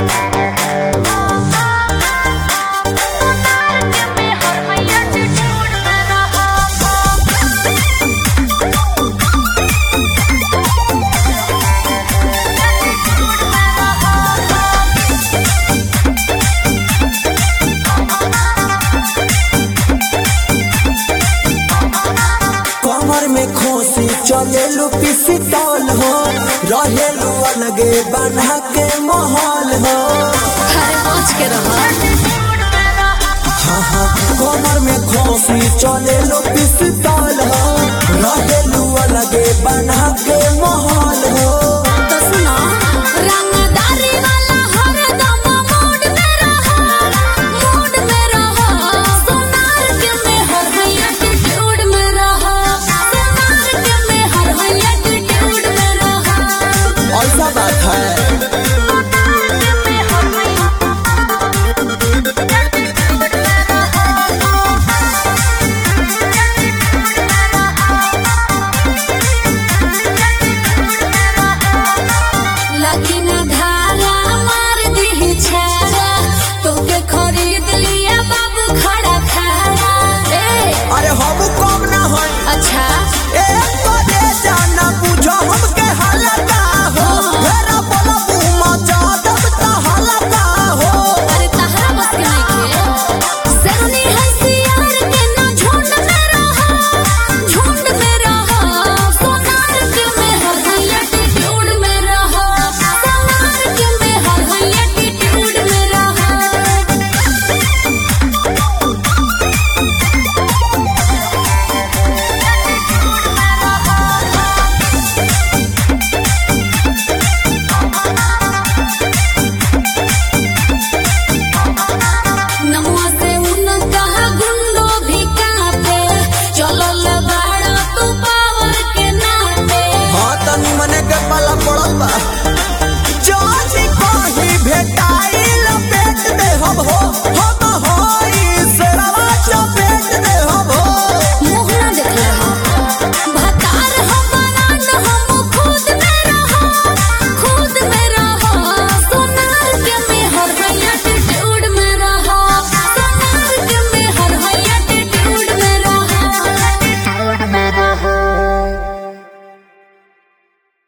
कमर में खोसी चलेलू पिस्तौल हो, रहेलू अलगे बना के माहौल हो। हाँ कमर में खोसी चलेलू पिस्तौल हो, रहेलू अलगे बना के माहौल हो। ऐसा बात है लगी न धार